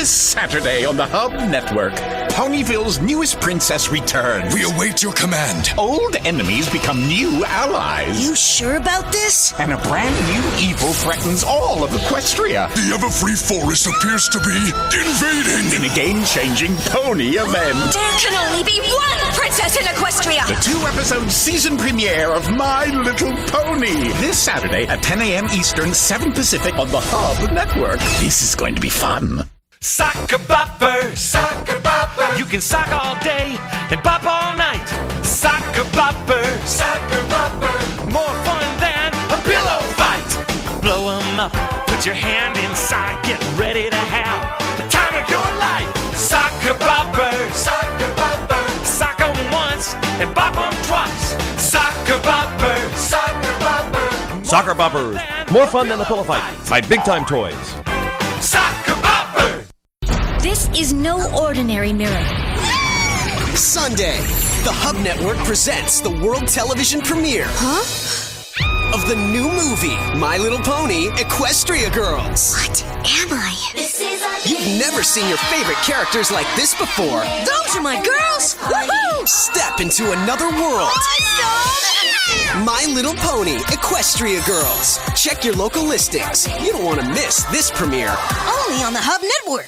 This Saturday on the Hub Network, Ponyville's newest princess returns. We await your command. Old enemies become new allies. You sure about this? And a brand new evil threatens all of Equestria. The ever-free forest appears to be invading. In a game-changing pony event. There can only be one princess in Equestria! The 2-episode season premiere of My Little Pony. This Saturday at 10 a.m. Eastern, 7 Pacific on the Hub Network. This is going to be fun. Soccer boppers, soccer boppers. You can sock all day and bop all night. Soccer boppers, soccer boppers. More fun than a pillow fight. Blow 'em up, put your hand inside, get ready to have the time of your life. Soccer boppers, soccer boppers. Sock 'em once and bop 'em twice. Soccer boppers, soccer boppers. Soccer Boppers, more fun than a pillow fight by Big Time Toys. Soccer boppers. This is no ordinary mirror. Sunday, the Hub Network presents the world television premiere of the new movie, My Little Pony, Equestria Girls. What am I? You've never seen your favorite characters like this before. Those are my girls! Woohoo! Step into another world. Awesome! My Little Pony, Equestria Girls. Check your local listings. You don't want to miss this premiere. Only on the Hub Network.